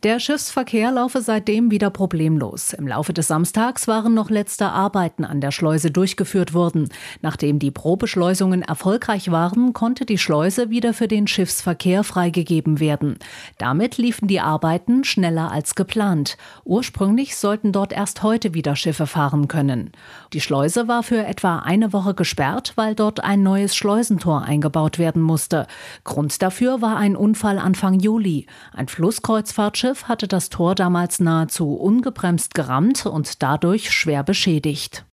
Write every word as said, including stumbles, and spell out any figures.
Der Schiffsverkehr laufe seitdem wieder problemlos. Im Laufe des Samstags waren noch letzte Arbeiten an der Schleuse durchgeführt worden. Nachdem die Probeschleusungen erfolgreich waren, konnte die Schleuse wieder für den Schiffsverkehr freigegeben werden. Damit liefen die Arbeiten schneller als geplant. Ursprünglich sollten dort erst heute wieder Schiffe fahren können. Die Schleuse war für etwa eine Woche gesperrt, weil dort ein neues Schleusentor eingebaut werden musste. Grund dafür war ein Unfall Anfang Juli. Ein Flusskreuzfahrtschiff hatte das Tor damals nahezu ungebremst gerammt und dadurch schwer beschädigt.